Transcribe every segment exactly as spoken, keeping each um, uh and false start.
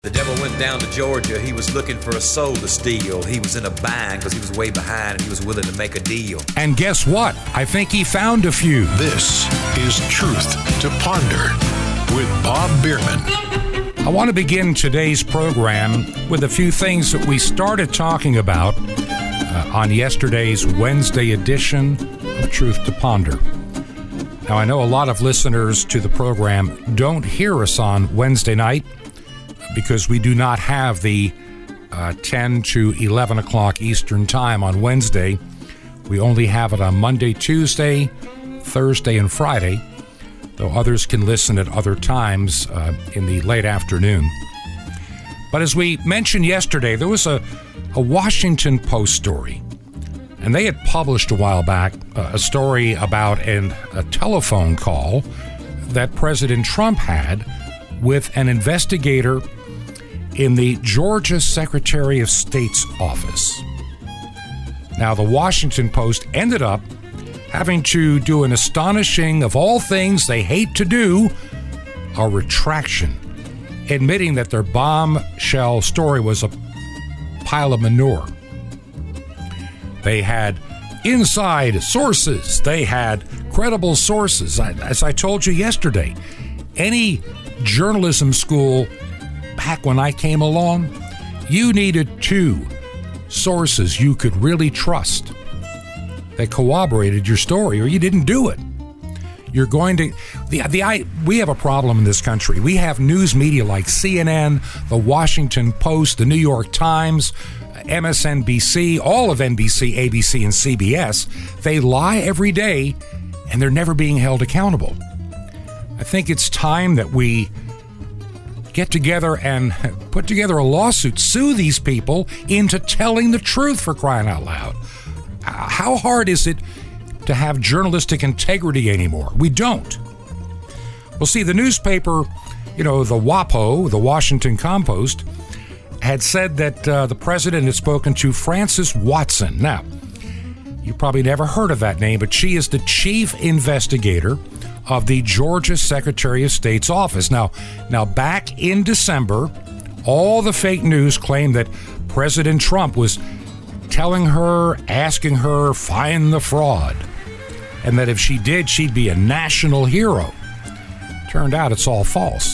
The devil went down to Georgia. He was looking for a soul to steal. He was in a bind because he was way behind and he was willing to make a deal. And guess what? I think he found a few. This is Truth to Ponder with Bob Bierman. I want to begin today's program with a few things that we started talking about uh, on yesterday's Wednesday edition of Truth to Ponder. Now, I know a lot of listeners to the program don't hear us on Wednesday night because we do not have the uh, ten to eleven o'clock Eastern time on Wednesday. We only have it on Monday, Tuesday, Thursday, and Friday, though others can listen at other times uh, in the late afternoon. But as we mentioned yesterday, there was a, a Washington Post story, and they had published a while back uh, a story about an, a telephone call that President Trump had with an investigator in the Georgia Secretary of State's office. Now, the Washington Post ended up having to do an astonishing, of all things they hate to do, a retraction, admitting that their bombshell story was a pile of manure. They had inside sources. They had credible sources. As I told you yesterday, any journalism school back when I came along, you needed two sources you could really trust that corroborated your story, or you didn't do it. You're going to the the I we have a problem in this country. We have news media like C N N, the Washington Post, the New York Times, M S N B C, all of N B C, A B C, and C B S. They lie every day, and they're never being held accountable. I think it's time that we get together and put together a lawsuit, sue these people into telling the truth, for crying out loud. How hard is it to have journalistic integrity anymore? We don't. Well, see, the newspaper, you know, the WAPO, the Washington Compost, had said that uh, the president had spoken to Frances Watson. Now, you probably never heard of that name, but she is the chief investigator of the Georgia Secretary of State's office. Now, now back in December, all the fake news claimed that President Trump was telling her, asking her, find the fraud, and that if she did, she'd be a national hero. Turned out it's all false.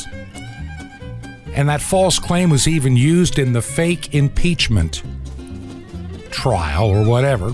And that false claim was even used in the fake impeachment trial or whatever.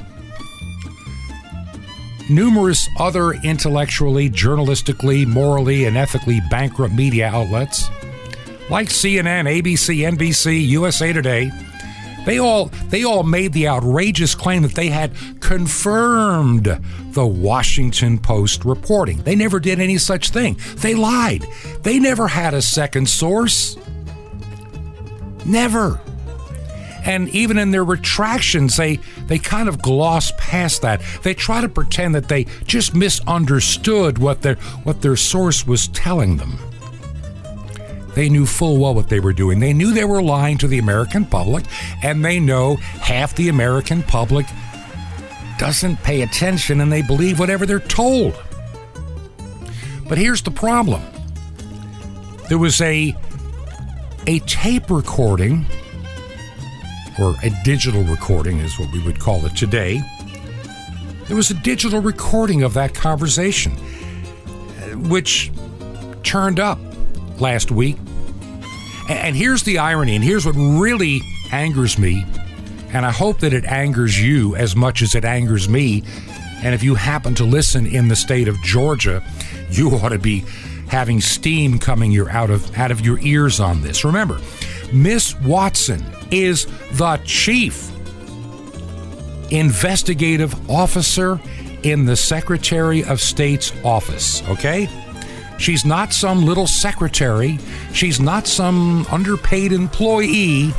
Numerous other intellectually, journalistically, morally, and ethically bankrupt media outlets, like C N N, A B C, N B C, U S A Today, they all they all made the outrageous claim that they had confirmed the Washington Post reporting. They never did any such thing. They lied. They never had a second source. Never. And even in their retractions, they, they kind of gloss past that. They try to pretend that they just misunderstood what their, what their source was telling them. They knew full well what they were doing. They knew they were lying to the American public, and they know half the American public doesn't pay attention and they believe whatever they're told. But here's the problem. There was a, a tape recording, or a digital recording is what we would call it today. There was a digital recording of that conversation, which turned up last week. And here's the irony, and here's what really angers me, and I hope that it angers you as much as it angers me. And if you happen to listen in the state of Georgia, you ought to be having steam coming your out of out of your ears on this. Remember, Miss Watson is the chief investigative officer in the Secretary of State's office, okay? She's not some little secretary. She's not some underpaid employee.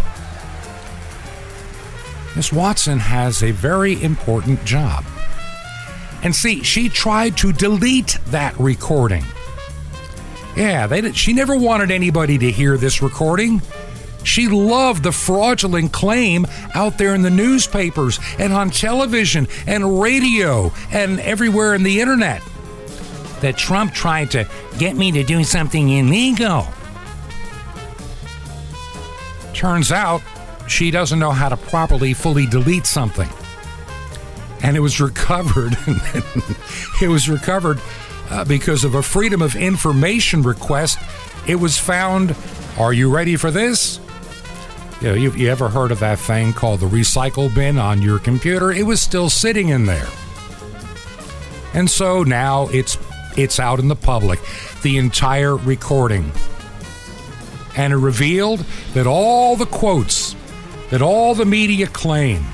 Miss Watson has a very important job. And see, she tried to delete that recording. Yeah, they did, she never wanted anybody to hear this recording. She loved the fraudulent claim out there in the newspapers and on television and radio and everywhere in the internet that Trump tried to get me to do something illegal. Turns out she doesn't know how to properly fully delete something. And it was recovered. it was recovered uh, because of a Freedom of Information request. It was found, are you ready for this? You know, you, you ever heard of that thing called the recycle bin on your computer? It was still sitting in there. And so now it's it's out in the public, the entire recording. And it revealed that all the quotes that all the media claim,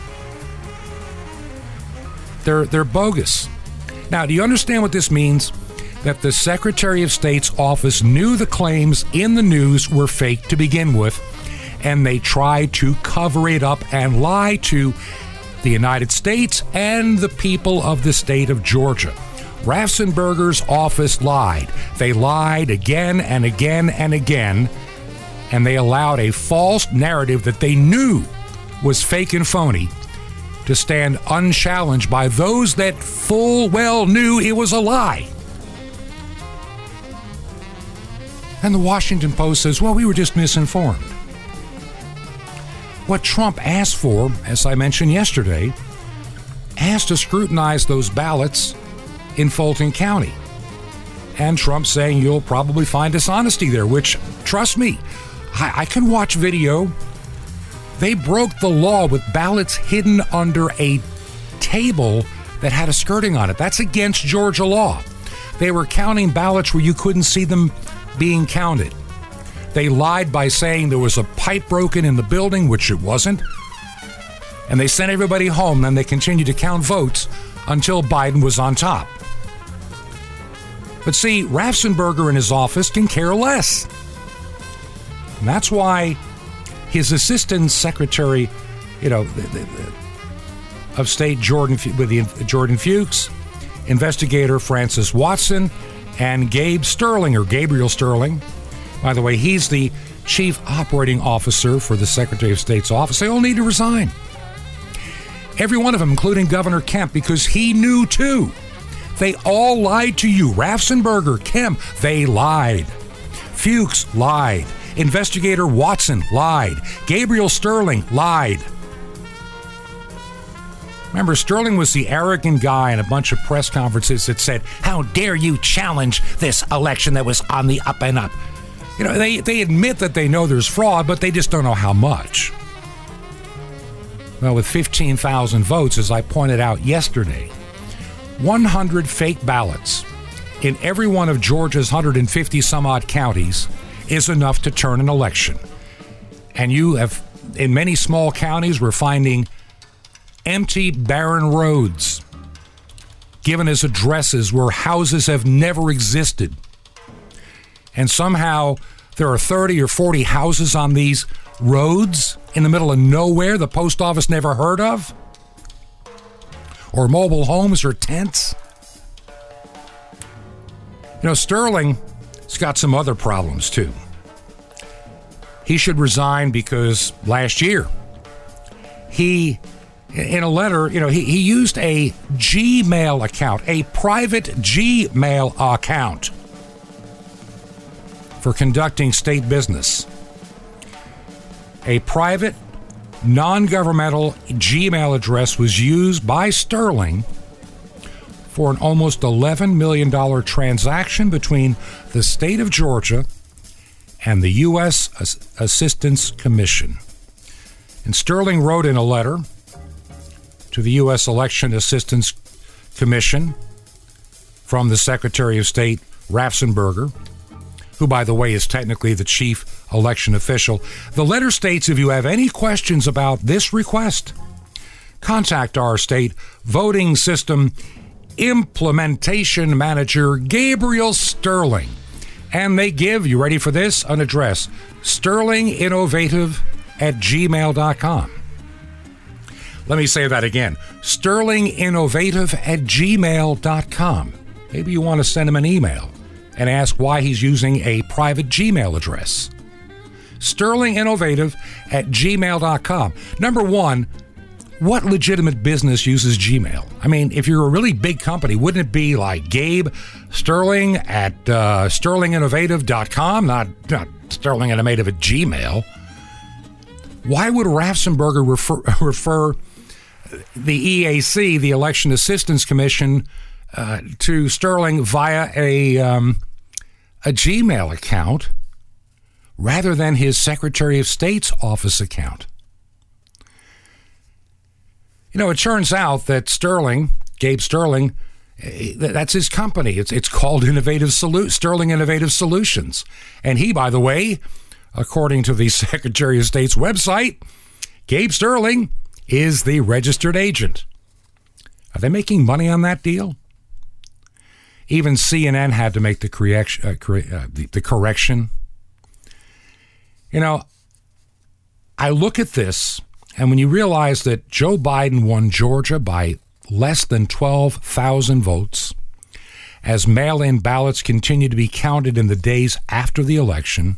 they're they're bogus. Now, do you understand what this means? That the Secretary of State's office knew the claims in the news were fake to begin with, and they tried to cover it up and lie to the United States and the people of the state of Georgia. Raffensperger's office lied. They lied again and again and again, and they allowed a false narrative that they knew was fake and phony to stand unchallenged by those that full well knew it was a lie. And the Washington Post says, well, we were just misinformed. What Trump asked for, as I mentioned yesterday, asked to scrutinize those ballots in Fulton County. And Trump saying you'll probably find dishonesty there, which, trust me, I, I can watch video. They broke the law with ballots hidden under a table that had a skirting on it. That's against Georgia law. They were counting ballots where you couldn't see them being counted. They lied by saying there was a pipe broken in the building, which it wasn't. And they sent everybody home. Then they continued to count votes until Biden was on top. But see, Raffensperger in his office can care less. And that's why his assistant secretary, you know, of State Jordan with the Jordan Fuchs, investigator Francis Watson, and Gabe Sterling, or Gabriel Sterling. By the way, he's the chief operating officer for the Secretary of State's office. They all need to resign. Every one of them, including Governor Kemp, because he knew too. They all lied to you. Raffensperger, Kemp, they lied. Fuchs lied. Investigator Watson lied. Gabriel Sterling lied. Remember, Sterling was the arrogant guy in a bunch of press conferences that said, how dare you challenge this election that was on the up and up? You know, they, they admit that they know there's fraud, but they just don't know how much. Well, with fifteen thousand votes, as I pointed out yesterday, one hundred fake ballots in every one of Georgia's one hundred fifty some odd counties is enough to turn an election. And you have, in many small counties, we're finding empty, barren roads given as addresses where houses have never existed. And somehow there are thirty or forty houses on these roads in the middle of nowhere the post office never heard of, or mobile homes or tents. You know, Sterling has got some other problems too. He should resign because last year he, in a letter, you know, he, he used a Gmail account, a private Gmail account, for conducting state business. A private, non-governmental Gmail address was used by Sterling for an almost eleven million dollars transaction between the state of Georgia and the U S Assistance Commission. And Sterling wrote in a letter to the U S Election Assistance Commission from the Secretary of State, Raffensperger, who, by the way, is technically the chief election official. The letter states, if you have any questions about this request, contact our state voting system implementation manager, Gabriel Sterling. And they give, you ready for this, an address, sterling innovative at gmail dot com. Let me say that again, sterling innovative at gmail dot com. Maybe you want to send him an email and ask why he's using a private Gmail address. sterling innovative at gmail dot com. Number one, what legitimate business uses Gmail? I mean, if you're a really big company, wouldn't it be like Gabe Sterling at uh, sterling innovative dot com, not, not Sterling Innovative at Gmail? Why would Raffensperger refer, refer the E A C, the Election Assistance Commission, uh, to Sterling via a um, a Gmail account rather than his Secretary of State's office account? You know, it turns out that Sterling, Gabe Sterling, that's his company. It's it's called Innovative Solu- Sterling Innovative Solutions. And he, by the way, according to the Secretary of State's website, Gabe Sterling is the registered agent. Are they making money on that deal? Even C N N had to make the correction. Uh, cor- uh, the, the correction. You know, I look at this, and when you realize that Joe Biden won Georgia by less than twelve thousand votes, as mail-in ballots continue to be counted in the days after the election,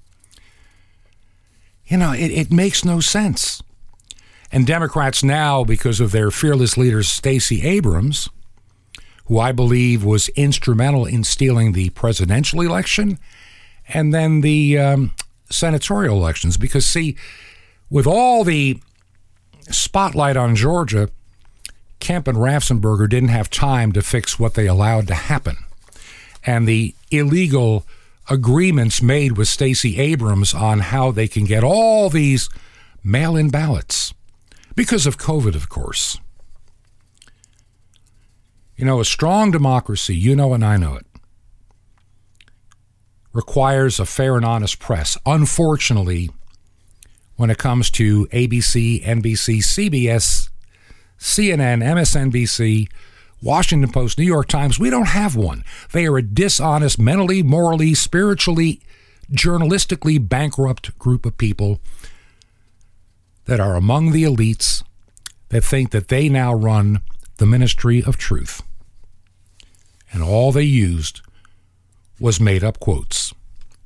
you know, it, it makes no sense. And Democrats now, because of their fearless leader, Stacey Abrams, who I believe was instrumental in stealing the presidential election and then the um, senatorial elections. Because, see, with all the spotlight on Georgia, Kemp and Raffensperger didn't have time to fix what they allowed to happen. And the illegal agreements made with Stacey Abrams on how they can get all these mail-in ballots. Because of COVID, of course. You know, a strong democracy, you know and I know it, requires a fair and honest press. Unfortunately, when it comes to A B C, N B C, C B S, C N N, M S N B C, Washington Post, New York Times, we don't have one. They are a dishonest, mentally, morally, spiritually, journalistically bankrupt group of people that are among the elites that think that they now run the ministry of truth. And all they used was made-up quotes.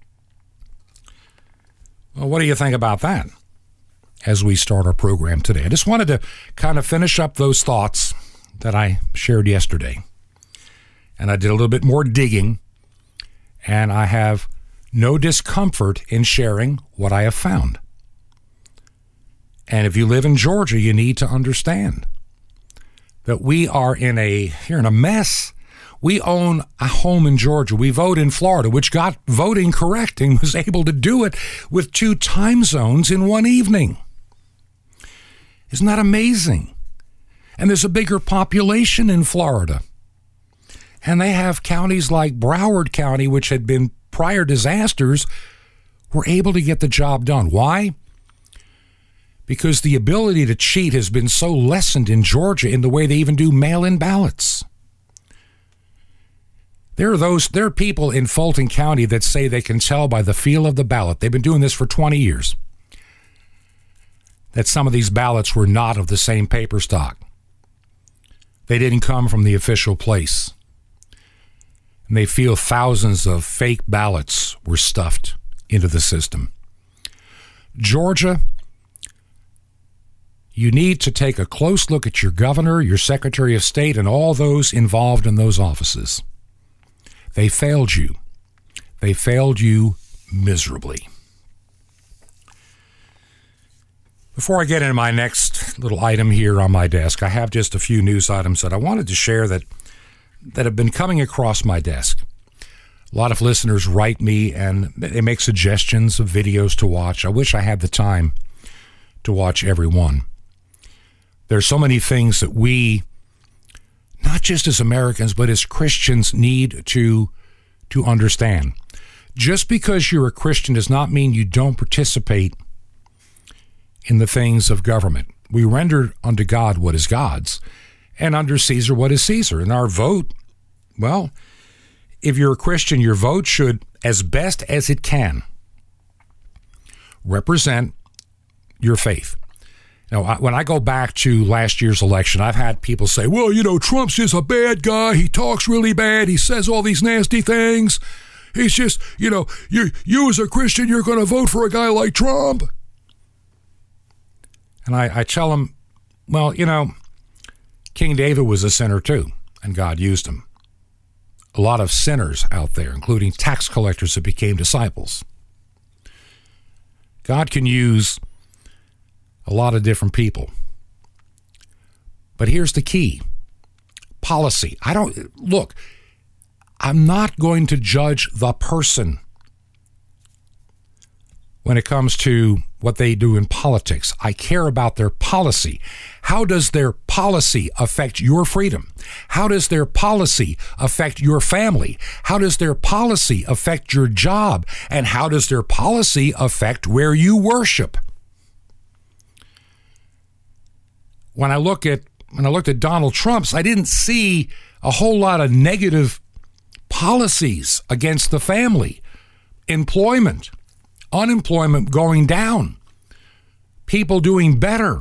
Well, what do you think about that as we start our program today? I just wanted to kind of finish up those thoughts that I shared yesterday. And I did a little bit more digging, and I have no discomfort in sharing what I have found. And if you live in Georgia, you need to understand that we are in a here in a mess. We own a home in Georgia. We vote in Florida, which got voting correct and was able to do it with two time zones in one evening. Isn't that amazing? And there's a bigger population in Florida. And they have counties like Broward County, which had been prior disasters, were able to get the job done. Why? Because the ability to cheat has been so lessened in Georgia in the way they even do mail-in ballots. There are those, there are people in Fulton County that say they can tell by the feel of the ballot. They've been doing this for twenty years. That some of these ballots were not of the same paper stock. They didn't come from the official place. And they feel thousands of fake ballots were stuffed into the system. Georgia, you need to take a close look at your governor, your Secretary of State, and all those involved in those offices. They failed you. They failed you miserably. Before I get into my next little item here on my desk, I have just a few news items that I wanted to share that, that have been coming across my desk. A lot of listeners write me and they make suggestions of videos to watch. I wish I had the time to watch every one. There's so many things that we, not just as Americans, but as Christians, need to, to understand. Just because you're a Christian does not mean you don't participate in the things of government. We render unto God what is God's, and under Caesar what is Caesar. And our vote, well, if you're a Christian, your vote should, as best as it can, represent your faith. Now, I, when I go back to last year's election, I've had people say, well, you know, Trump's just a bad guy. He talks really bad. He says all these nasty things. He's just, you know, you, you as a Christian, you're going to vote for a guy like Trump. And I, I tell them, well, you know, King David was a sinner too, and God used him. A lot of sinners out there, including tax collectors that became disciples. God can use a lot of different people. But here's the key. Policy. I don't, look, I'm not going to judge the person when it comes to what they do in politics. I care about their policy. How does their policy affect your freedom? How does their policy affect your family? How does their policy affect your job? And how does their policy affect where you worship? When I look at when I looked at Donald Trump's, I didn't see a whole lot of negative policies against the family, employment, unemployment going down, people doing better,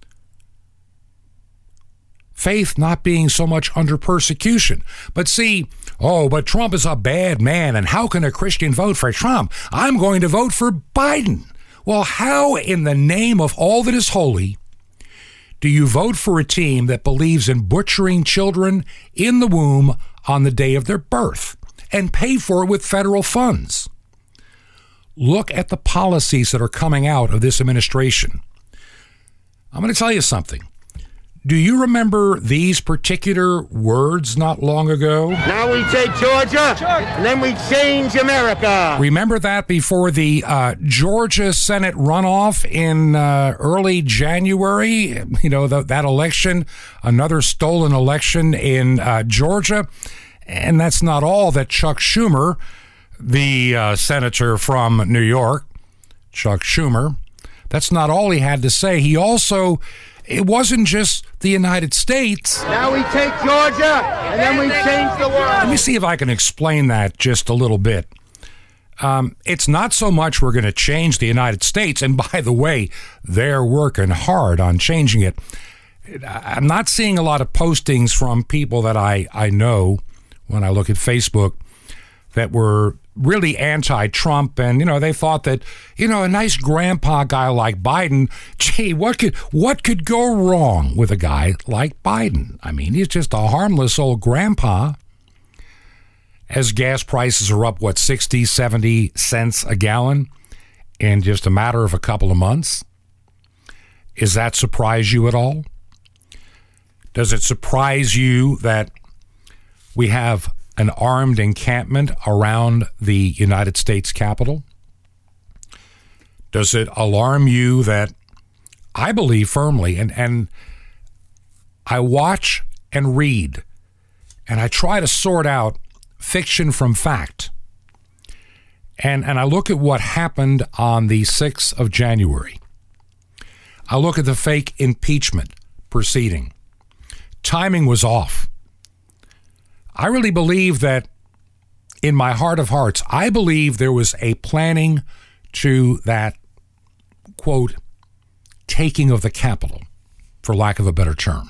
faith not being so much under persecution. But see, oh, but Trump is a bad man, and how can a Christian vote for Trump? I'm going to vote for Biden. Well, how in the name of all that is holy do you vote for a team that believes in butchering children in the womb on the day of their birth and pay for it with federal funds? Look at the policies that are coming out of this administration. I'm going to tell you something. Do you remember these particular words not long ago? Now we take Georgia, and then we change America. Remember that before the uh, Georgia Senate runoff in uh, early January? You know, the, that election, another stolen election in uh, Georgia. And that's not all that Chuck Schumer, the uh, senator from New York, Chuck Schumer, that's not all he had to say. He also, it wasn't just the United States. Now we take Georgia, and then we change the world. Let me see if I can explain that just a little bit. Um, it's not so much we're going to change the United States, and by the way, they're working hard on changing it. I'm not seeing a lot of postings from people that I, I know when I look at Facebook that were really anti-Trump, and, you know, they thought that, you know, a nice grandpa guy like Biden, gee, what could what could go wrong with a guy like Biden? I mean, he's just a harmless old grandpa. As gas prices are up, what, sixty, seventy cents a gallon in just a matter of a couple of months? Does that surprise you at all? Does it surprise you that we have an armed encampment around the United States Capitol? Does it alarm you that I believe firmly, and, and I watch and read, and I try to sort out fiction from fact, and, and I look at what happened on the sixth of January. I look at the fake impeachment proceeding. Timing was off. I really believe that in my heart of hearts, I believe there was a planning to that, quote, taking of the Capitol, for lack of a better term.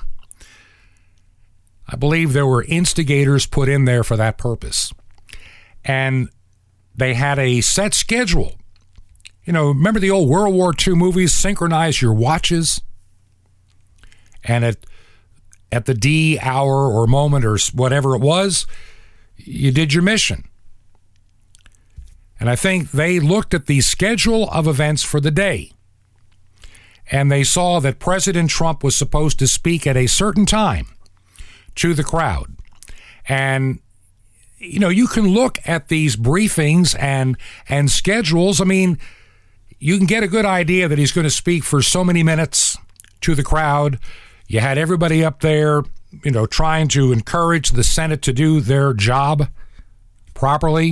I believe there were instigators put in there for that purpose. And they had a set schedule. You know, remember the old World War Two movies, synchronize your watches? And at At the D hour or moment or whatever it was, you did your mission. And I think they looked at the schedule of events for the day, and they saw that President Trump was supposed to speak at a certain time to the crowd. And, you know, you can look at these briefings and and schedules. I mean, you can get a good idea that he's going to speak for so many minutes to the crowd. You had everybody up there, you know, trying to encourage the Senate to do their job properly.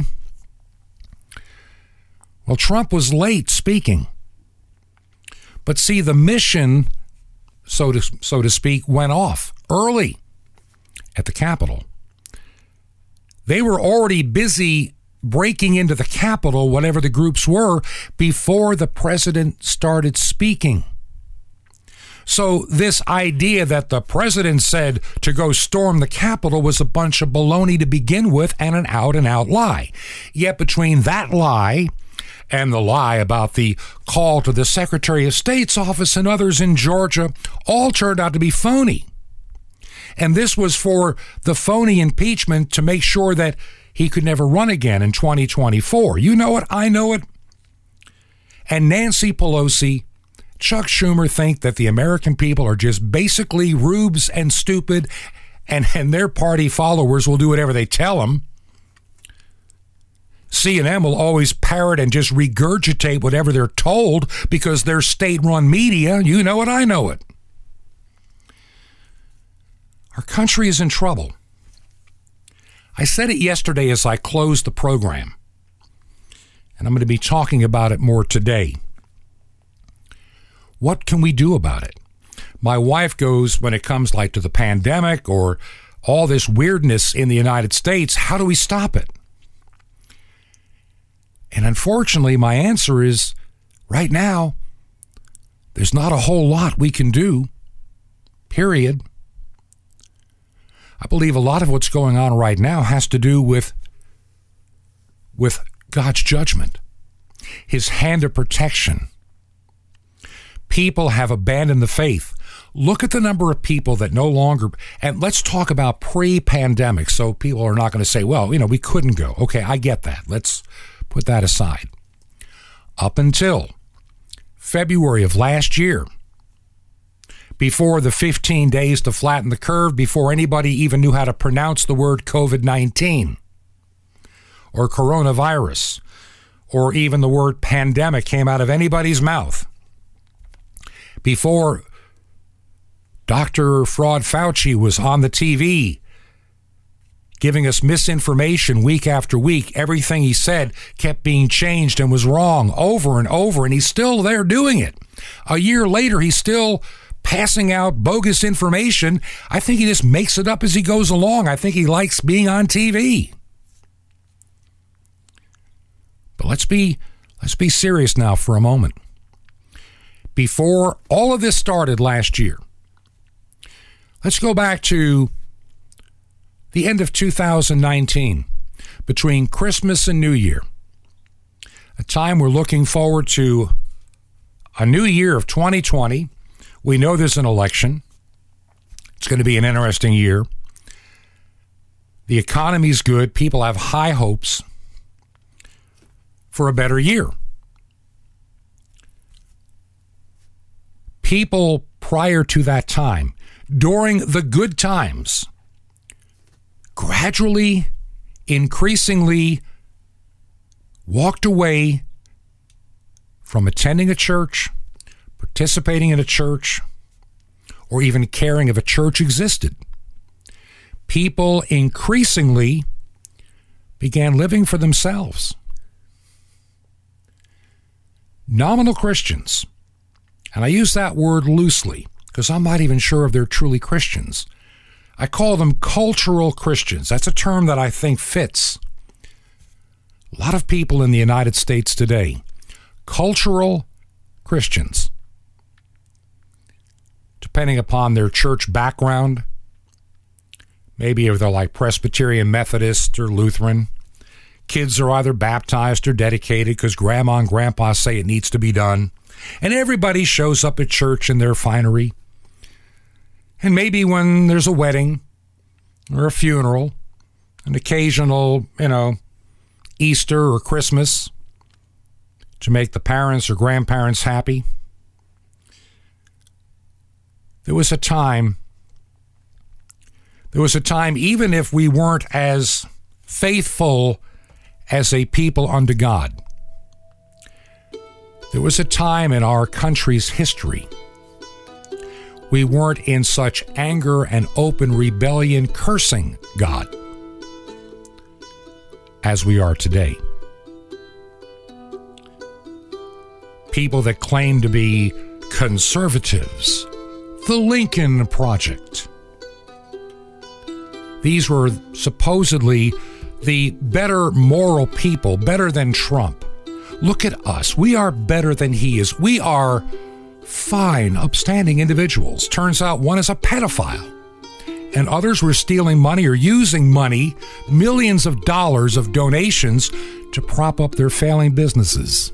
Well, Trump was late speaking. But see, the mission, so to, so to speak, went off early at the Capitol. They were already busy breaking into the Capitol, whatever the groups were, before the president started speaking. So this idea that the president said to go storm the Capitol was a bunch of baloney to begin with, and an out-and-out lie. Yet between that lie and the lie about the call to the Secretary of State's office and others in Georgia, all turned out to be phony. And this was for the phony impeachment to make sure that he could never run again in twenty twenty-four. You know it, I know it. And Nancy Pelosi Chuck Schumer think that the American people are just basically rubes and stupid, and, and their party followers will do whatever they tell them. C N N will always parrot and just regurgitate whatever they're told because they're state-run media. You know it, I know it. Our country is in trouble. I said it yesterday as I closed the program, and I'm going to be talking about it more today. What can we do about it? My wife goes, when it comes like to the pandemic or all this weirdness in the United States, how do we stop it? And unfortunately, my answer is, right now, there's not a whole lot we can do, period. I believe a lot of what's going on right now has to do with, with God's judgment, his hand of protection. People have abandoned the faith. Look at the number of people that no longer, and let's talk about pre-pandemic, so people are not going to say, well, you know, we couldn't go. Okay, I get that. Let's put that aside. Up until February of last year, before the fifteen days to flatten the curve, before anybody even knew how to pronounce the word covid nineteen or coronavirus, or even the word pandemic came out of anybody's mouth, before Doctor Fraud Fauci was on the T V giving us misinformation week after week, everything he said kept being changed and was wrong over and over, and he's still there doing it. A year later, he's still passing out bogus information. I think he just makes it up as he goes along. I think he likes being on T V. But let's be let's be serious now for a moment. Before all of this started last year, let's go back to the end of two thousand nineteen, between Christmas and New Year, a time we're looking forward to a new year of twenty twenty. We know there's an election. It's going to be an interesting year. The economy's good. People have high hopes for a better year. People prior to that time, during the good times, gradually, increasingly walked away from attending a church, participating in a church, or even caring if a church existed. People increasingly began living for themselves. Nominal Christians, and I use that word loosely because I'm not even sure if they're truly Christians. I call them cultural Christians. That's a term that I think fits a lot of people in the United States today. Cultural Christians. Depending upon their church background, maybe if they're like Presbyterian, Methodist, or Lutheran. Kids are either baptized or dedicated because grandma and grandpa say it needs to be done. And everybody shows up at church in their finery. And maybe when there's a wedding or a funeral, an occasional, you know, Easter or Christmas to make the parents or grandparents happy. There was a time, there was a time, even if we weren't as faithful as a people unto God, there was a time in our country's history we weren't in such anger and open rebellion cursing God as we are today. People that claim to be conservatives, the Lincoln Project. These were supposedly the better moral people, better than Trump. Look at us. We are better than he is. We are fine, upstanding individuals. Turns out one is a pedophile, and others were stealing money or using money, millions of dollars of donations, to prop up their failing businesses.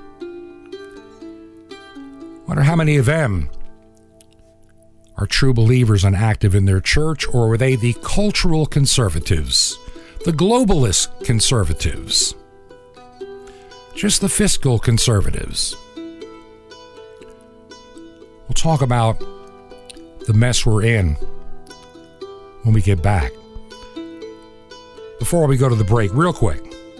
Wonder how many of them are true believers and active in their church, or were they the cultural conservatives, the globalist conservatives, just the fiscal conservatives? talk about the mess we're in when we get back. Before we go to the break, real quick,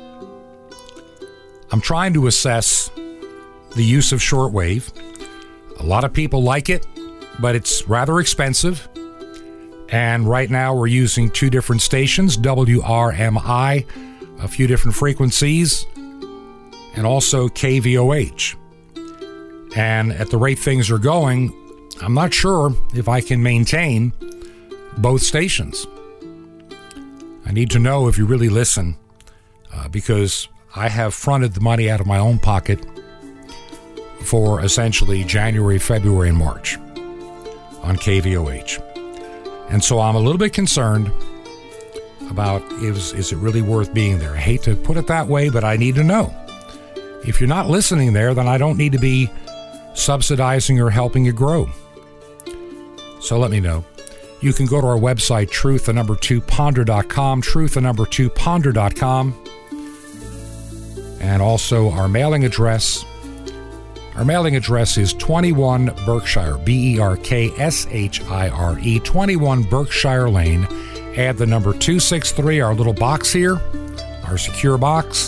I'm trying to assess the use of shortwave. A lot of people like it, but it's rather expensive. And right now we're using two different stations, W R M I, a few different frequencies, and also K V O H. And at the rate things are going, I'm not sure if I can maintain both stations. I need to know if you really listen, uh, because I have fronted the money out of my own pocket for essentially January, February, and March on K V O H. And so I'm a little bit concerned about is, is it really worth being there? I hate to put it that way, but I need to know. If you're not listening there, then I don't need to be subsidizing or helping you grow. So let me know. You can go to our website, truth the number two ponder dot com, truth the number two ponder dot com, and also our mailing address. Our mailing address is twenty-one Berkshire, B E R K S H I R E, twenty-one Berkshire Lane. Add the number two six three, our little box here, our secure box,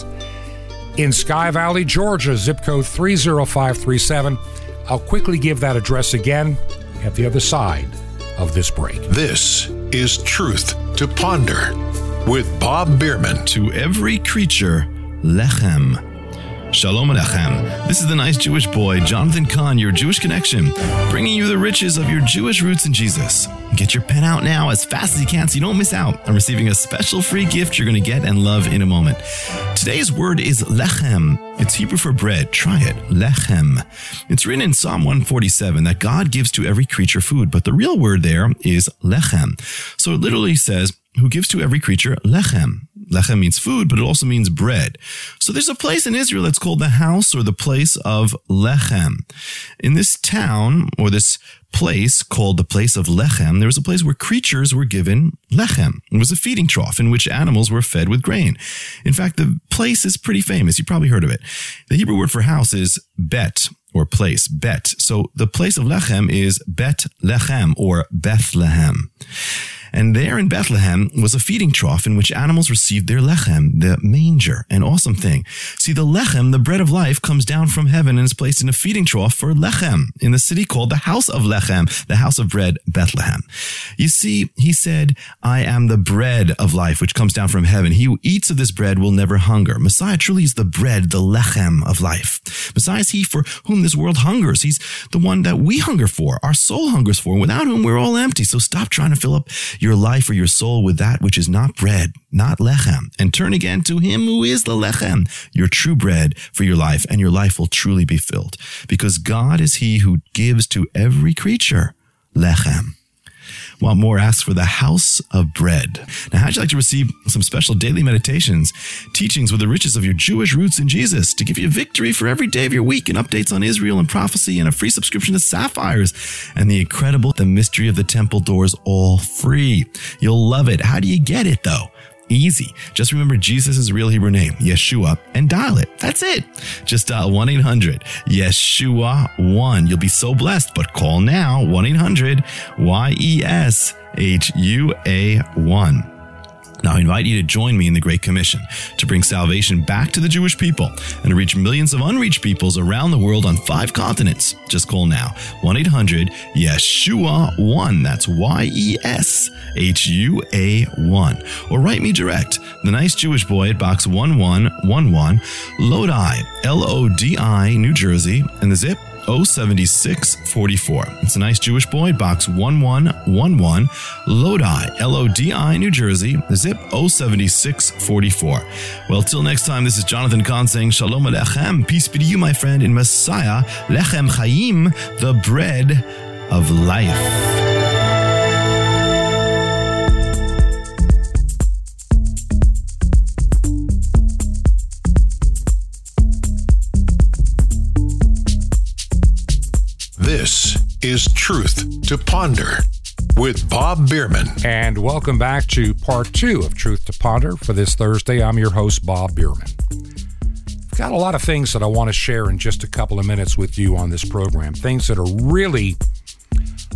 in Sky Valley, Georgia, zip code three zero five three seven. I'll quickly give that address again at the other side of this break. This is Truth to Ponder with Bob Bierman. To every creature, lechem. Shalom Alechem. This is the nice Jewish boy, Jonathan Kahn, your Jewish connection, bringing you the riches of your Jewish roots in Jesus. Get your pen out now as fast as you can so you don't miss out on receiving a special free gift you're going to get and love in a moment. Today's word is lechem. It's Hebrew for bread. Try it. Lechem. It's written in Psalm one forty-seven that God gives to every creature food, but the real word there is lechem. So it literally says, who gives to every creature lechem. Lechem means food, but it also means bread. So there's a place in Israel that's called the house or the place of Lechem. In this town or this place called the place of Lechem, there was a place where creatures were given Lechem. It was a feeding trough in which animals were fed with grain. In fact, the place is pretty famous. You probably heard of it. The Hebrew word for house is bet, or place, bet. So the place of Lechem is Bet Lechem or Bethlehem. And there in Bethlehem was a feeding trough in which animals received their lechem, the manger, an awesome thing. See, the lechem, the bread of life, comes down from heaven and is placed in a feeding trough for lechem in the city called the house of lechem, the house of bread, Bethlehem. You see, he said, I am the bread of life, which comes down from heaven. He who eats of this bread will never hunger. Messiah truly is the bread, the lechem of life. Messiah is he for whom this world hungers. He's the one that we hunger for, our soul hungers for, without whom we're all empty. So stop trying to fill up your life or your soul with that which is not bread, not lechem, and turn again to him who is the lechem, your true bread for your life, and your life will truly be filled. Because God is he who gives to every creature lechem. Want more? Ask for the house of bread. Now, how'd you like to receive some special daily meditations, teachings with the riches of your Jewish roots in Jesus to give you victory for every day of your week and updates on Israel and prophecy and a free subscription to Sapphires and the incredible The Mystery of the Temple Doors, all free. You'll love it. How do you get it, though? Easy. Just remember Jesus' real Hebrew name, Yeshua, and dial it. That's it. Just dial one eight hundred Yeshua one. You'll be so blessed, but call now, one eight hundred Y E S H U A one. Now, I invite you to join me in the Great Commission to bring salvation back to the Jewish people and to reach millions of unreached peoples around the world on five continents. Just call now, one eight hundred Yeshua one. That's Y E S H U A one. Or write me direct, The Nice Jewish Boy at Box one one one one, Lodi, L O D I, New Jersey, and the zip oh seven six four four. It's a Nice Jewish Boy, Box one one one one, Lodi, L O D I, New Jersey, the zip oh seven six four four. Well, till next time, this is Jonathan Kahn saying Shalom Alechem. Peace be to you, my friend, in Messiah, Lechem Chaim, the bread of life. This is Truth to Ponder with Bob Bierman. And welcome back to part two of Truth to Ponder for this Thursday. I'm your host, Bob Bierman. I've got a lot of things that I want to share in just a couple of minutes with you on this program. Things that are really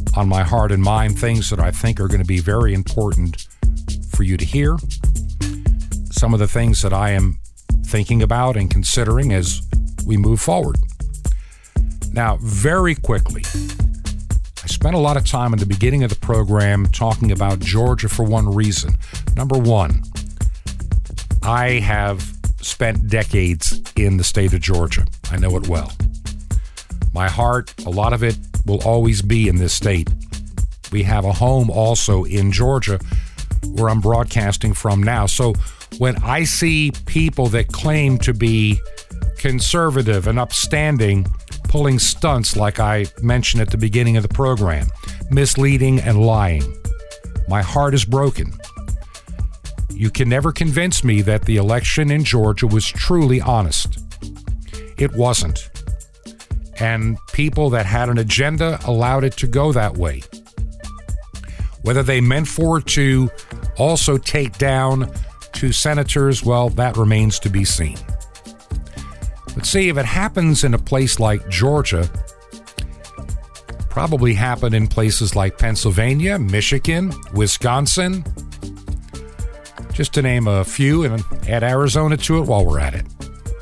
on my heart and mind, things that I think are going to be very important for you to hear. Some of the things that I am thinking about and considering as we move forward. Now, very quickly, I spent a lot of time in the beginning of the program talking about Georgia for one reason. Number one, I have spent decades in the state of Georgia. I know it well. My heart, a lot of it will always be in this state. We have a home also in Georgia where I'm broadcasting from now. So when I see people that claim to be conservative and upstanding pulling stunts like I mentioned at the beginning of the program, misleading and lying, my heart is broken. You can never convince me that the election in Georgia was truly honest. It wasn't. And people that had an agenda allowed it to go that way. Whether they meant for it to also take down two senators, well, that remains to be seen. But see, if it happens in a place like Georgia, probably happened in places like Pennsylvania, Michigan, Wisconsin, just to name a few, and add Arizona to it while we're at it.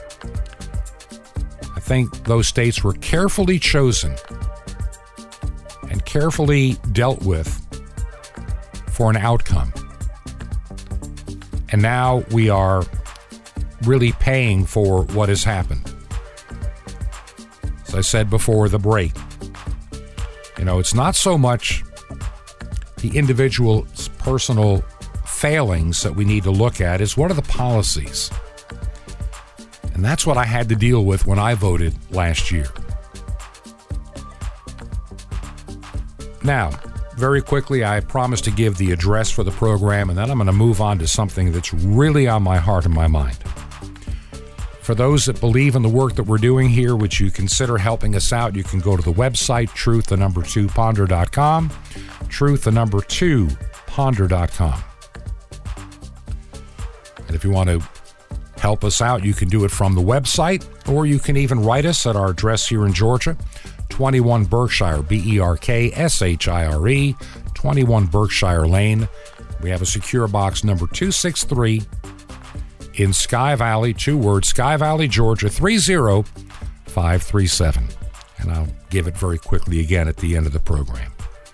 I think those states were carefully chosen and carefully dealt with for an outcome. And now we are really paying for what has happened. As I said before the break, you know, it's not so much the individual's personal failings that we need to look at, is what are the policies? And that's what I had to deal with when I voted last year. Now, very quickly, I promised to give the address for the program, and then I'm going to move on to something that's really on my heart and my mind. For those that believe in the work that we're doing here, would you consider helping us out? You can go to the website, truth the number two ponder dot com, truth the number two ponder dot com. And if you want to help us out, you can do it from the website, or you can even write us at our address here in Georgia, twenty-one Berkshire, B E R K S H I R E, twenty-one Berkshire Lane. We have a secure box number two six three in Sky Valley, two words, Sky Valley, Georgia, three zero five three seven. And I'll give it very quickly again at the end of the program.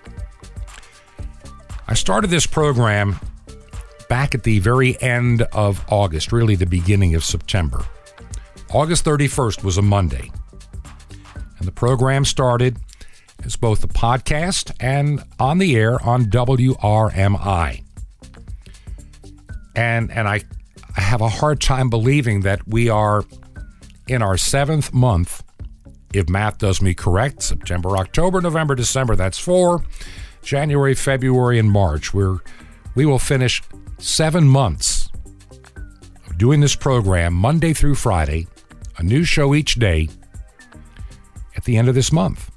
I started this program back at the very end of August, really the beginning of September. August thirty-first was a Monday. And the program started as both a podcast and on the air on W R M I. And and I, I have a hard time believing that we are in our seventh month, if math does me correct, September, October, November, December, that's four, January, February, and March. We're, we will finish seven months of doing this program Monday through Friday, a new show each day, at the end of this month.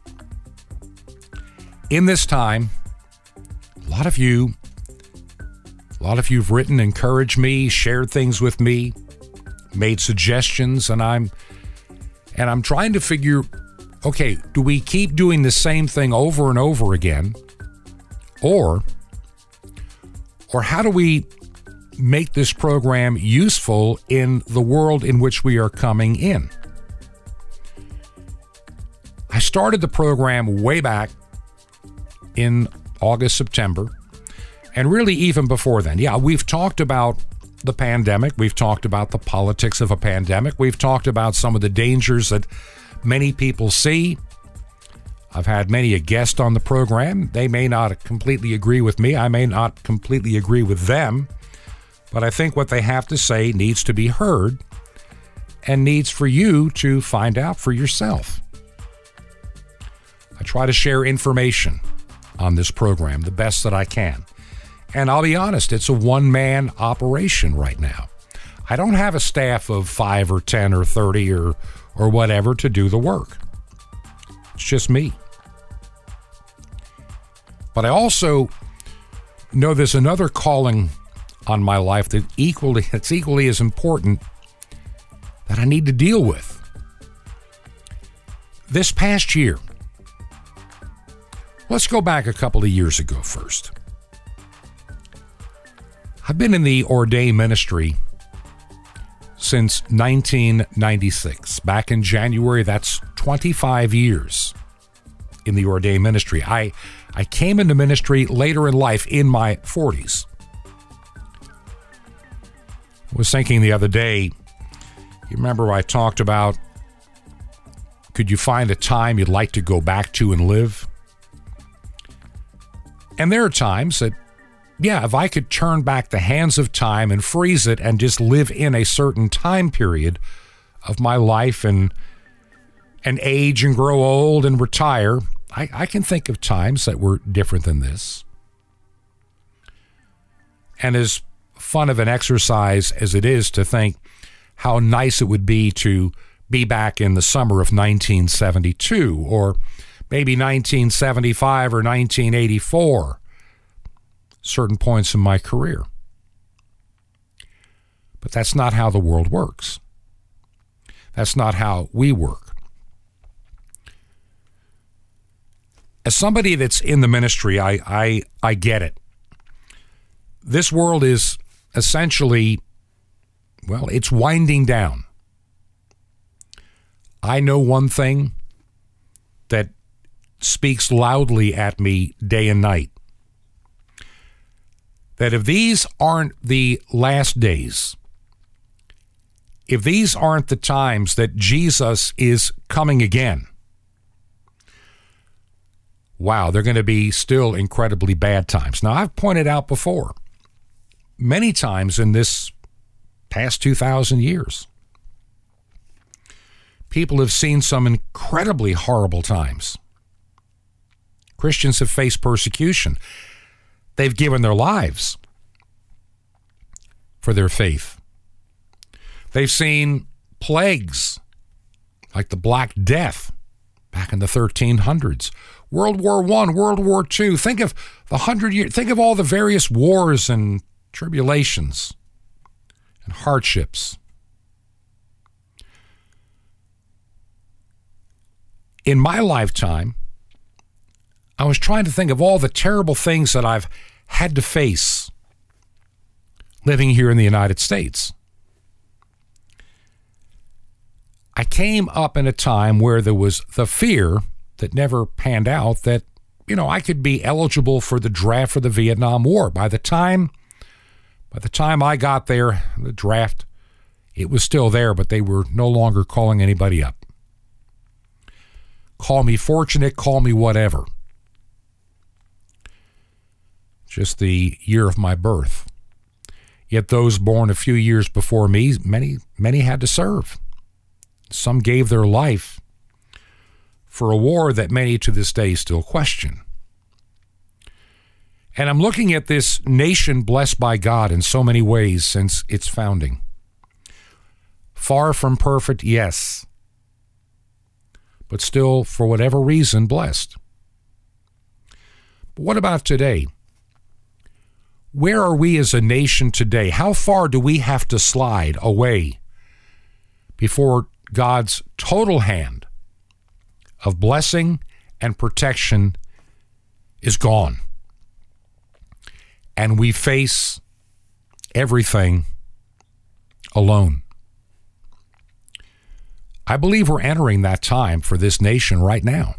In this time, a lot of you, a lot of you've written, encouraged me, shared things with me, made suggestions, and I'm and I'm trying to figure, okay, do we keep doing the same thing over and over again, or or how do we make this program useful in the world in which we are coming in? I started the program way back in August, September, and really even before then. Yeah, we've talked about the pandemic. We've talked about the politics of a pandemic. We've talked about some of the dangers that many people see. I've had many a guest on the program. They may not completely agree with me. I may not completely agree with them. But I think what they have to say needs to be heard and needs for you to find out for yourself. I try to share information on this program the best that I can. And I'll be honest, it's a one-man operation right now. I don't have a staff of five or ten or thirty or, or whatever to do the work. It's just me. But I also know there's another calling on my life that equally, it's equally as important that I need to deal with. This past year, Let's go back a couple of years ago first. I've been in the ordained ministry since nineteen ninety-six. Back in January, that's twenty-five years in the ordained ministry. I, I came into ministry later in life in my forties. I was thinking the other day, you remember I talked about, could you find a time you'd like to go back to and live? And there are times that, yeah, if I could turn back the hands of time and freeze it and just live in a certain time period of my life and and age and grow old and retire, I, I can think of times that were different than this. And as fun of an exercise as it is to think how nice it would be to be back in the summer of nineteen seventy-two or maybe nineteen seventy-five or nineteen eighty-four, certain points in my career. But that's not how the world works. That's not how we work. As somebody that's in the ministry, I I, I get it. This world is essentially, well, it's winding down. I know one thing that speaks loudly at me day and night. That if these aren't the last days, if these aren't the times that Jesus is coming again, wow, they're going to be still incredibly bad times. Now, I've pointed out before, many times in this past two thousand years, people have seen some incredibly horrible times. Christians have faced persecution. They've given their lives for their faith. They've seen plagues like the Black Death back in the thirteen hundreds, World War One, World War Two. Think of the hundred years. Think of all the various wars and tribulations and hardships. In my lifetime, I was trying to think of all the terrible things that I've had to face living here in the United States. I came up in a time where there was the fear that never panned out that, you know, I could be eligible for the draft for the Vietnam War. By the time, by the time I got there, the draft, it was still there, but they were no longer calling anybody up. Call me fortunate, call me whatever. Just the year of my birth. Yet those born a few years before me, many, many had to serve. Some gave their life for a war that many to this day still question. And I'm looking at this nation blessed by God in so many ways since its founding. Far from perfect, yes, but still, for whatever reason, blessed. But what about today? Where are we as a nation today? How far do we have to slide away before God's total hand of blessing and protection is gone, and we face everything alone? I believe we're entering that time for this nation right now.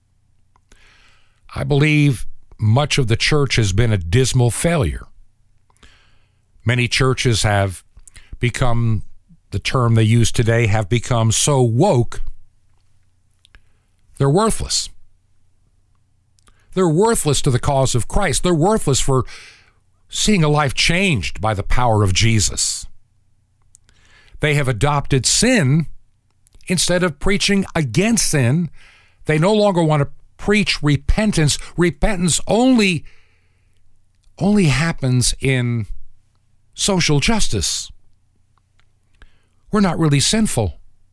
I believe much of the church has been a dismal failure. Many churches have become, the term they use today, have become so woke, they're worthless. They're worthless to the cause of Christ. They're worthless for seeing a life changed by the power of Jesus. They have adopted sin instead of preaching against sin. They no longer want to preach repentance. Repentance only, only happens in social justice. We're not really sinful.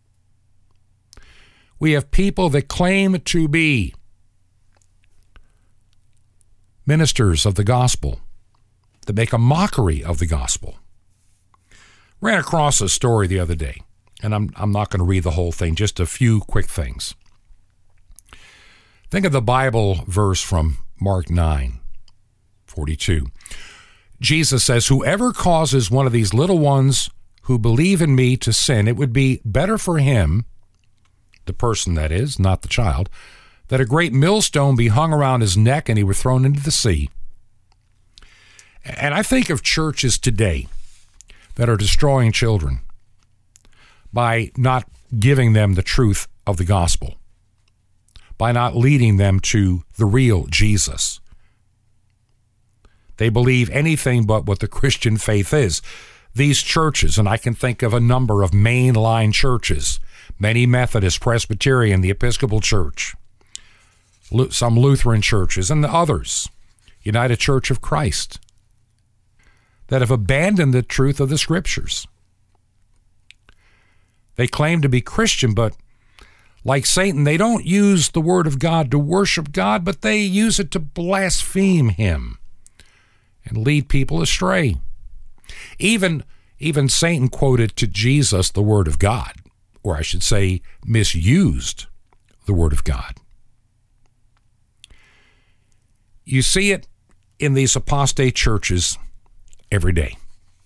We have people that claim to be ministers of the gospel, that make a mockery of the gospel. Ran across a story the other day, and I'm I'm not going to read the whole thing, just a few quick things. Think of the Bible verse from Mark nine forty-two. Jesus says, whoever causes one of these little ones who believe in me to sin, it would be better for him, the person that is, not the child, that a great millstone be hung around his neck and he were thrown into the sea. And I think of churches today that are destroying children by not giving them the truth of the gospel, by not leading them to the real Jesus. They believe anything but what the Christian faith is. These churches, and I can think of a number of mainline churches, many Methodist, Presbyterian, the Episcopal Church, some Lutheran churches, and the others, United Church of Christ, that have abandoned the truth of the Scriptures. They claim to be Christian, but like Satan, they don't use the Word of God to worship God, but they use it to blaspheme Him and lead people astray. Even, even Satan quoted to Jesus the Word of God, or I should say misused the Word of God. You see it in these apostate churches every day.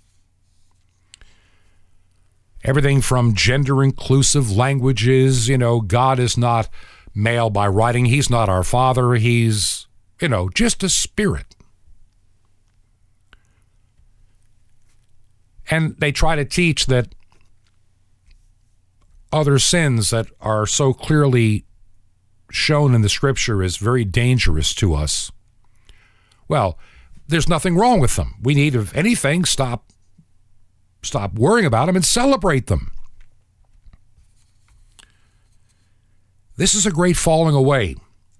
Everything from gender-inclusive languages, you know, God is not male by writing. He's not our Father. He's, you know, just a spirit. And they try to teach that other sins that are so clearly shown in the Scripture as very dangerous to us, well, there's nothing wrong with them. We need, if anything, stop stop worrying about them and celebrate them. This is a great falling away,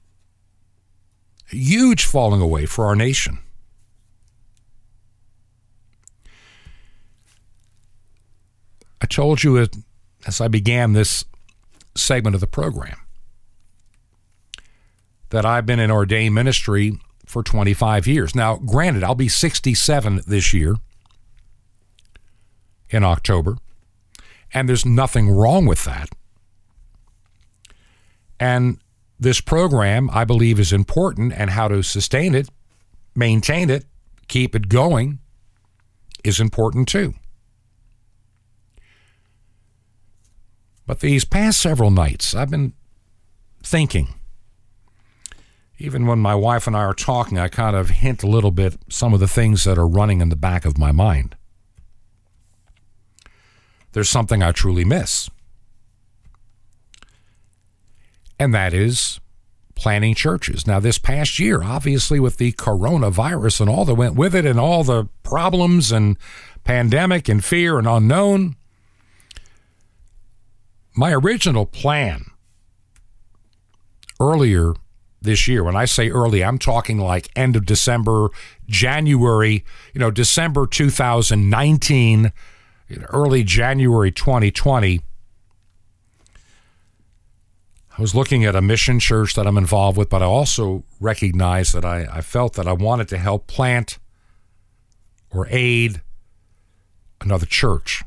a huge falling away for our nation. I told you as I began this segment of the program that I've been in ordained ministry for twenty-five years. Now, granted, I'll be sixty-seven this year in October, and there's nothing wrong with that. And this program, I believe, is important, and how to sustain it, maintain it, keep it going is important too. But these past several nights, I've been thinking, even when my wife and I are talking, I kind of hint a little bit some of the things that are running in the back of my mind. There's something I truly miss. And that is planning churches. Now, this past year, obviously with the coronavirus and all that went with it and all the problems and pandemic and fear and unknown, my original plan earlier this year, when I say early, I'm talking like end of December, January, you know, December two thousand nineteen, early January twenty twenty. I was looking at a mission church that I'm involved with, but I also recognized that I, I felt that I wanted to help plant or aid another church.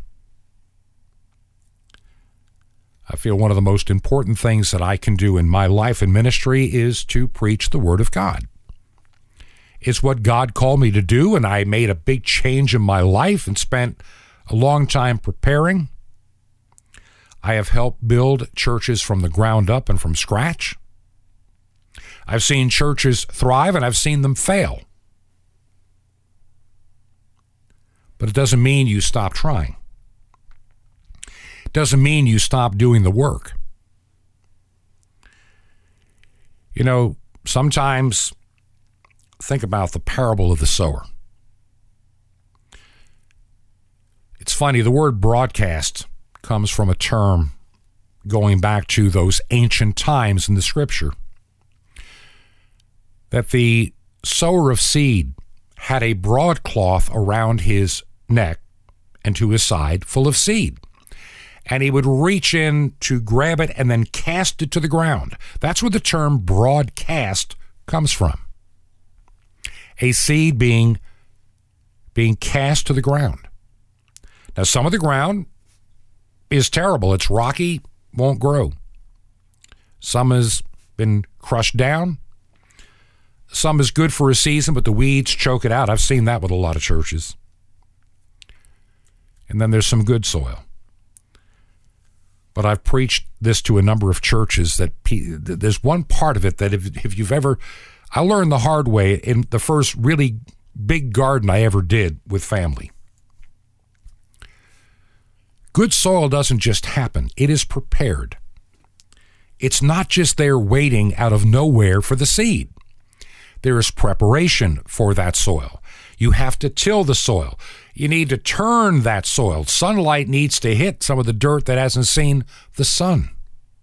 I feel one of the most important things that I can do in my life and ministry is to preach the Word of God. It's what God called me to do, and I made a big change in my life and spent a long time preparing. I have helped build churches from the ground up and from scratch. I've seen churches thrive, and I've seen them fail. But it doesn't mean you stop trying. It doesn't mean you stop doing the work. You know, sometimes think about the parable of the sower. It's funny, the word broadcast comes from a term going back to those ancient times in the Scripture, that the sower of seed had a broadcloth around his neck and to his side full of seed. And he would reach in to grab it and then cast it to the ground. That's where the term broadcast comes from. A seed being, being cast to the ground. Now, some of the ground is terrible. It's rocky, won't grow. Some is been crushed down. Some is good for a season, but the weeds choke it out. I've seen that with a lot of churches. And then there's some good soil. But I've preached this to a number of churches that there's one part of it that if, if you've ever, I learned the hard way in the first really big garden I ever did with family. Good soil doesn't just happen. It is prepared. It's not just there waiting out of nowhere for the seed. There is preparation for that soil. You have to till the soil. You need to turn that soil. Sunlight needs to hit some of the dirt that hasn't seen the sun.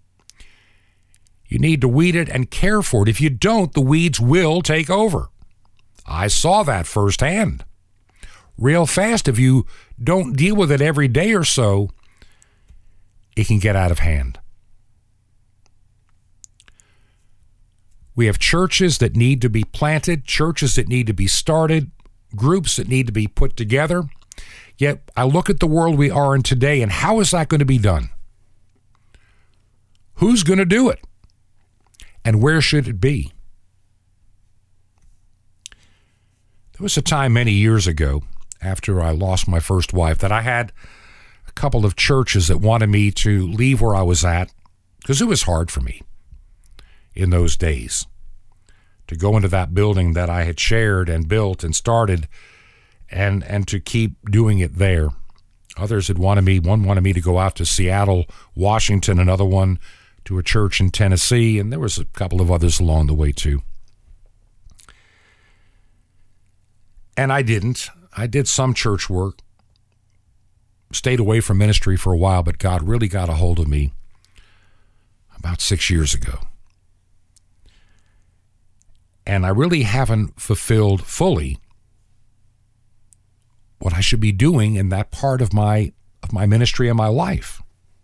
You need to weed it and care for it. If you don't, the weeds will take over. I saw that firsthand. Real fast, if you don't deal with it every day or so, it can get out of hand. We have churches that need to be planted, churches that need to be started, groups that need to be put together. Yet I look at the world we are in today, and how is that going to be done? Who's going to do it? And where should it be? There was a time many years ago, after I lost my first wife, that I had a couple of churches that wanted me to leave where I was at, because it was hard for me in those days to go into that building that I had shared and built and started and and to keep doing it there. Others had wanted me, one wanted me to go out to Seattle, Washington, another one to a church in Tennessee, and there was a couple of others along the way too. And I didn't. I did some church work, stayed away from ministry for a while, but God really got a hold of me about six years ago. And I really haven't fulfilled fully what I should be doing in that part of my of my ministry and my life.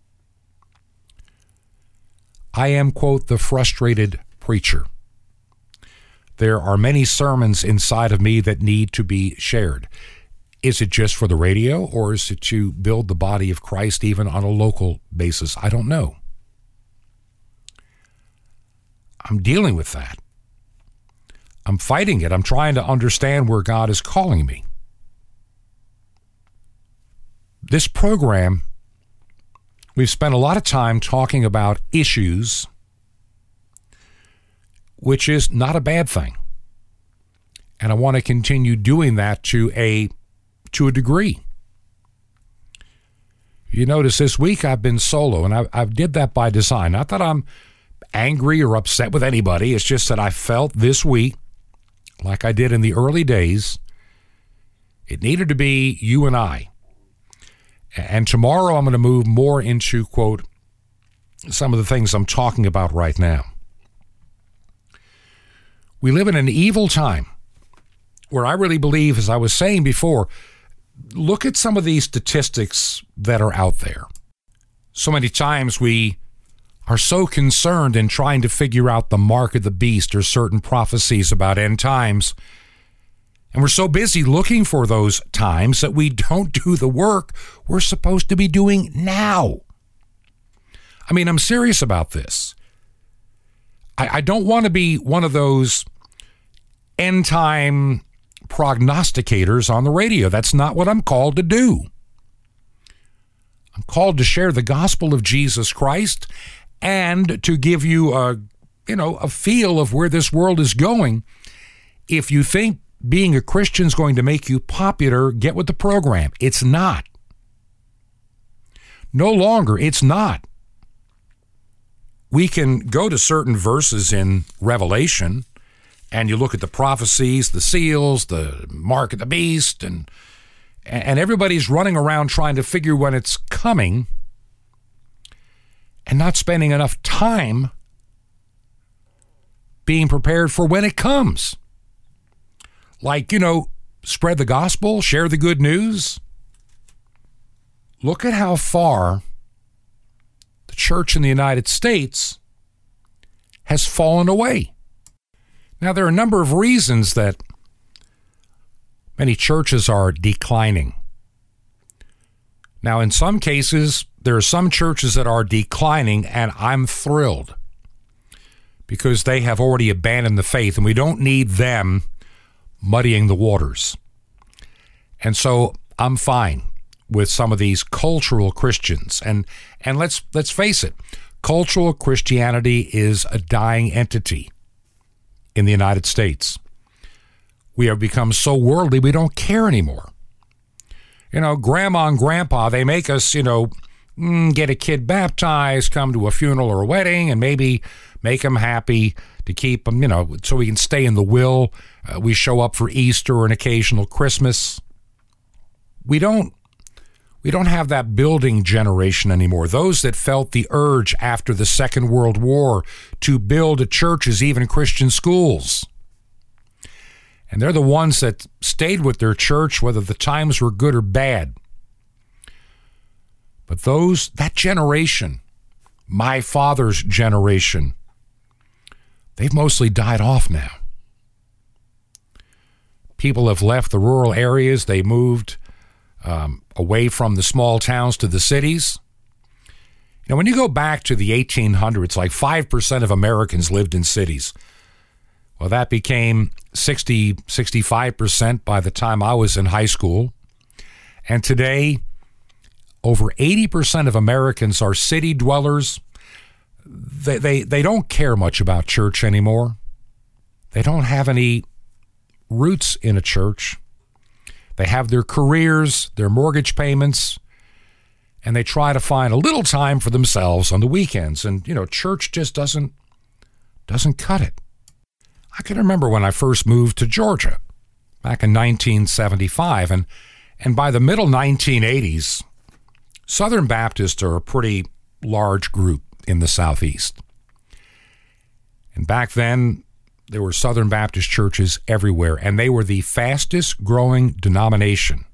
I am, quote, the frustrated preacher. There are many sermons inside of me that need to be shared. Is it just for the radio, or is it to build the body of Christ even on a local basis? I don't know. I'm dealing with that. I'm fighting it. I'm trying to understand where God is calling me. This program, we've spent a lot of time talking about issues, which is not a bad thing. And I want to continue doing that to a to a degree. You notice this week I've been solo, and I I did that by design. Not that I'm angry or upset with anybody. It's just that I felt this week, like I did in the early days, it needed to be you and I. And tomorrow I'm going to move more into, quote, some of the things I'm talking about right now. We live in an evil time where I really believe, as I was saying before, look at some of these statistics that are out there. So many times we are so concerned in trying to figure out the mark of the beast or certain prophecies about end times, and we're so busy looking for those times that we don't do the work we're supposed to be doing now. I mean, I'm serious about this. I, I don't want to be one of those end time prognosticators on the radio. That's not what I'm called to do. I'm called to share the gospel of Jesus Christ and to give you a, you know, a feel of where this world is going. If you think being a Christian is going to make you popular, get with the program. It's not. No longer, it's not. We can go to certain verses in Revelation, and you look at the prophecies, the seals, the mark of the beast, and and everybody's running around trying to figure when it's coming and not spending enough time being prepared for when it comes. Like, you know, spread the gospel, share the good news. Look at how far the church in the United States has fallen away. Now, there are a number of reasons that many churches are declining. Now, in some cases, there are some churches that are declining, and I'm thrilled, because they have already abandoned the faith, and we don't need them muddying the waters. And so I'm fine with some of these cultural Christians. And and let's let's face it, cultural Christianity is a dying entity in the United States. We have become so worldly we don't care anymore. You know, grandma and grandpa, they make us, you know, get a kid baptized, come to a funeral or a wedding, and maybe make them happy to keep them, you know, so we can stay in the will. Uh, we show up for Easter or an occasional Christmas. We don't we don't have that building generation anymore. Those that felt the urge after the Second World War to build churches, even Christian schools. And they're the ones that stayed with their church, whether the times were good or bad. But those, that generation, my father's generation, they've mostly died off now. People have left the rural areas. They moved um, away from the small towns to the cities. You know, when you go back to the eighteen hundreds, like five percent of Americans lived in cities. Well, that became sixty, sixty-five percent by the time I was in high school. And today, over eighty percent of Americans are city dwellers. They, they, they don't care much about church anymore. They don't have any roots in a church. They have their careers, their mortgage payments, and they try to find a little time for themselves on the weekends. And, you know, church just doesn't doesn't cut it. I can remember when I first moved to Georgia back in nineteen seventy-five, and and by the middle nineteen eighties, Southern Baptists are a pretty large group in the Southeast. And back then, there were Southern Baptist churches everywhere, and they were the fastest growing denomination.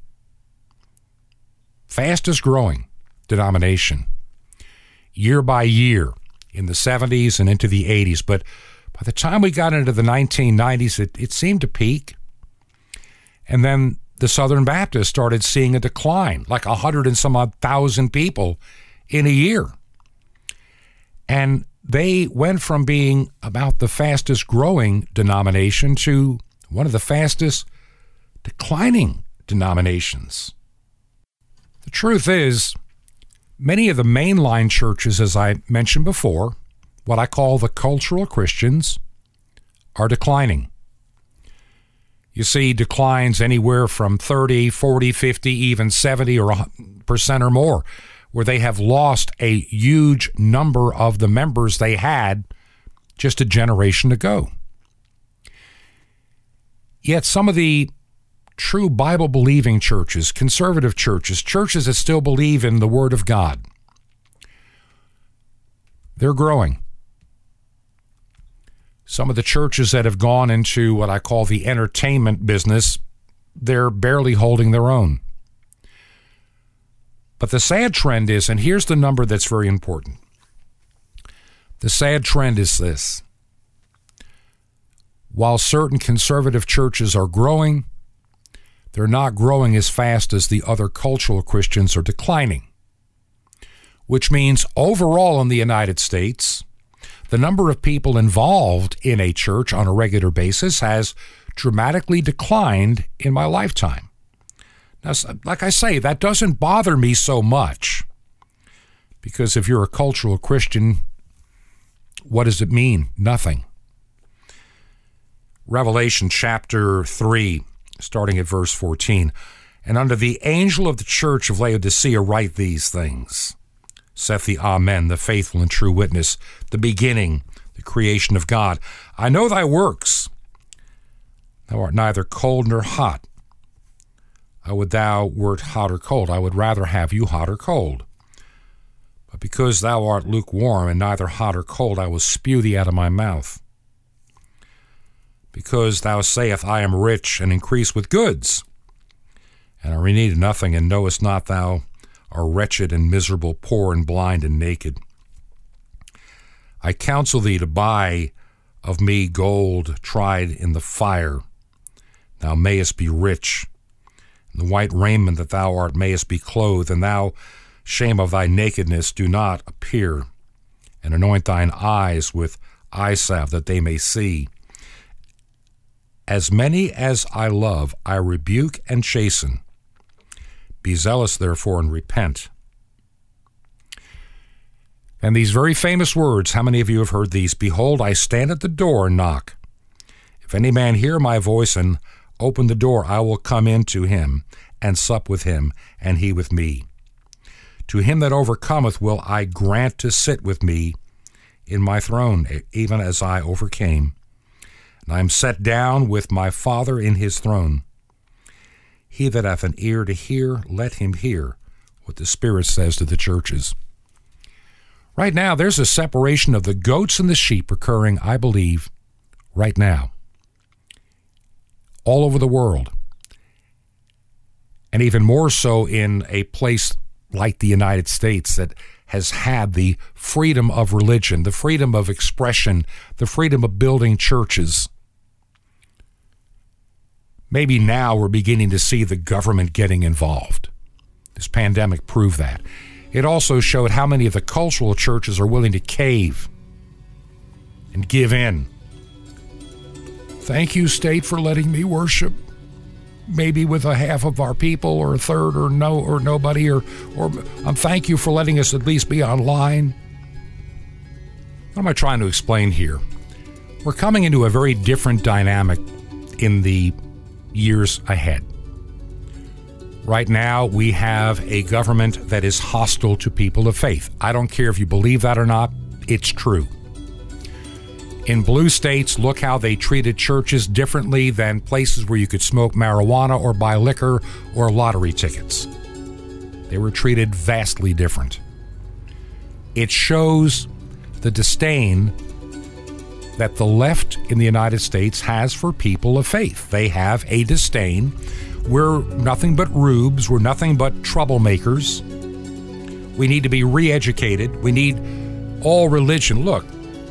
Fastest growing denomination. Year by year in the seventies and into the eighties. But by the time we got into the nineteen nineties, it, it seemed to peak. And then the Southern Baptists started seeing a decline, like a hundred and some odd thousand people in a year. And they went from being about the fastest growing denomination to one of the fastest declining denominations. The truth is, many of the mainline churches, as I mentioned before, what I call the cultural Christians, are declining. You see declines anywhere from thirty, forty, fifty, even seventy or percent or more, where they have lost a huge number of the members they had just a generation ago. Yet some of the true Bible-believing churches, conservative churches, churches that still believe in the Word of God, they're growing. Some of the churches that have gone into what I call the entertainment business, they're barely holding their own. But the sad trend is, and here's the number that's very important. The sad trend is this. While certain conservative churches are growing, they're not growing as fast as the other cultural Christians are declining. Which means overall in the United States, the number of people involved in a church on a regular basis has dramatically declined in my lifetime. Now, like I say, that doesn't bother me so much, because if you're a cultural Christian, what does it mean? Nothing. Revelation chapter three, starting at verse fourteen. And unto the angel of the church of Laodicea write these things. Saith the Amen, the faithful and true witness, the beginning, the creation of God. I know thy works. Thou art neither cold nor hot. I would thou wert hot or cold. I would rather have you hot or cold. But because thou art lukewarm and neither hot or cold, I will spew thee out of my mouth. Because thou sayest, I am rich and increase with goods, and I need nothing, and knowest not thou are wretched and miserable, poor and blind and naked. I counsel thee to buy of me gold tried in the fire. Thou mayest be rich. And the white raiment that thou art mayest be clothed, and thou, shame of thy nakedness, do not appear. And anoint thine eyes with eye salve, that they may see. As many as I love, I rebuke and chasten. Be zealous, therefore, and repent. And these very famous words, how many of you have heard these? Behold, I stand at the door and knock. If any man hear my voice and open the door, I will come in to him and sup with him, and he with me. To him that overcometh will I grant to sit with me in my throne, even as I overcame. And I am set down with my Father in his throne. He that hath an ear to hear, let him hear what the Spirit says to the churches. Right now, there's a separation of the goats and the sheep occurring, I believe, right now, all over the world. And even more so in a place like the United States that has had the freedom of religion, the freedom of expression, the freedom of building churches. Maybe now we're beginning to see the government getting involved. This pandemic proved that. It also showed how many of the cultural churches are willing to cave and give in. Thank you, state, for letting me worship. Maybe with a half of our people, or a third, or no, or nobody, or or um, thank you for letting us at least be online. What am I trying to explain here? We're coming into a very different dynamic in the years ahead. Right now, we have a government that is hostile to people of faith. I don't care if you believe that or not, it's true. In blue states, look how they treated churches differently than places where you could smoke marijuana or buy liquor or lottery tickets. They were treated vastly different. It shows the disdain that the left in the United States has for people of faith. They have a disdain. We're nothing but rubes. We're nothing but troublemakers. We need to be re-educated. We need all religion. Look,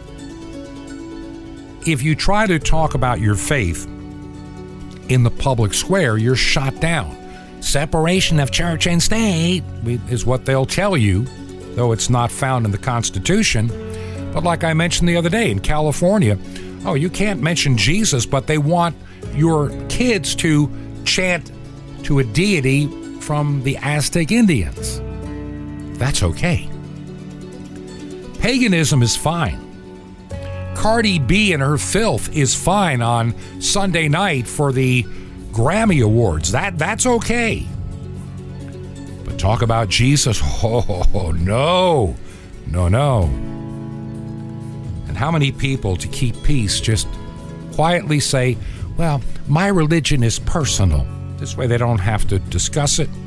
if you try to talk about your faith in the public square, you're shot down. Separation of church and state is what they'll tell you, though it's not found in the Constitution. But like I mentioned the other day in California, oh, you can't mention Jesus, but they want your kids to chant to a deity from the Aztec Indians. That's okay. Paganism is fine. Cardi B and her filth is fine on Sunday night for the Grammy Awards. That that's okay. But talk about Jesus? Oh, no. No, no. And how many people, to keep peace, just quietly say, well, my religion is personal. This way they don't have to discuss it.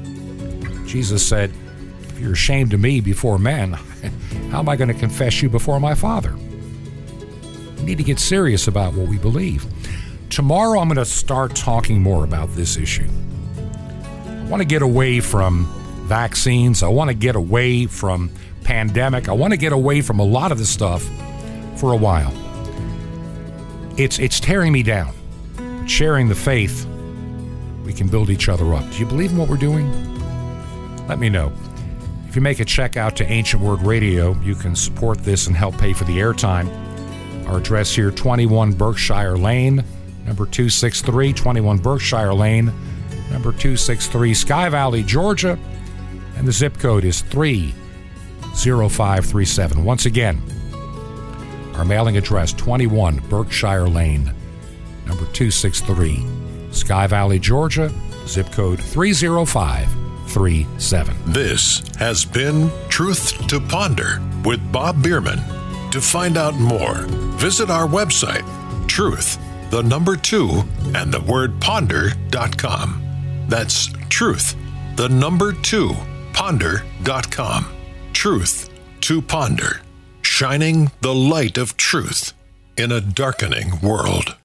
Jesus said, if you're ashamed of me before men, how am I going to confess you before my Father? We need to get serious about what we believe. Tomorrow I'm going to start talking more about this issue. I want to get away from vaccines. I want to get away from pandemic. I want to get away from a lot of this stuff for a while. It's it's tearing me down. Sharing the faith, we can build each other up. Do you believe in what we're doing? Let me know. If you make a check out to Ancient Word Radio, you can support this and help pay for the airtime. Our address here, twenty-one Berkshire Lane, number two sixty-three, twenty-one Berkshire Lane, number two sixty-three, Sky Valley, Georgia, and the zip code is three zero five three seven. Once again, our mailing address, twenty-one Berkshire Lane, number two sixty-three, Sky Valley, Georgia, zip code three zero five three seven. This has been Truth to Ponder with Bob Bierman. To find out more, visit our website, truth, the number two, and the word ponder dot com. That's truth, the number two, ponder dot com. Truth to Ponder, shining the light of truth in a darkening world.